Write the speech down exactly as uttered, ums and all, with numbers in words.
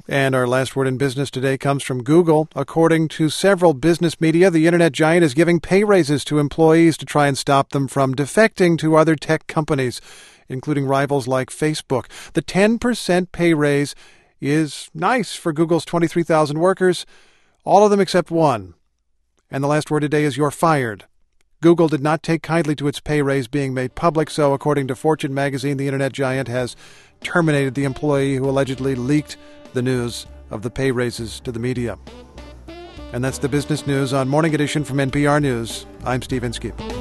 And our last word in business today comes from Google. According to several business media, the internet giant is giving pay raises to employees to try and stop them from defecting to other tech companies, including rivals like Facebook. The ten percent pay raise is nice for Google's twenty-three thousand workers, all of them except one. And the last word today is you're fired. Google did not take kindly to its pay raise being made public, so according to Fortune magazine, the internet giant has terminated the employee who allegedly leaked the news of the pay raises to the media. And that's the business news on Morning Edition from N P R News. I'm Steve Inskeep.